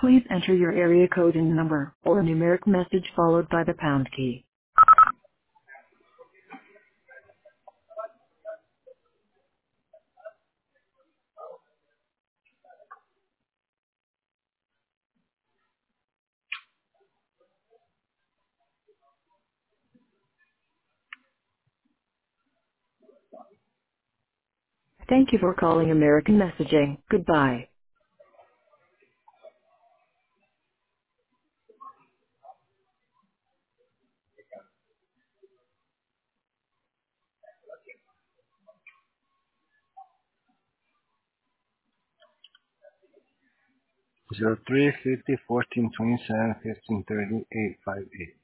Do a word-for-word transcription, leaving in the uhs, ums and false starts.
Please enter your area code and number, or a numeric message followed by the pound key. Thank you for calling American Messaging. Goodbye. Zero three fifty fourteen twenty seven fifteen thirty eight five eight.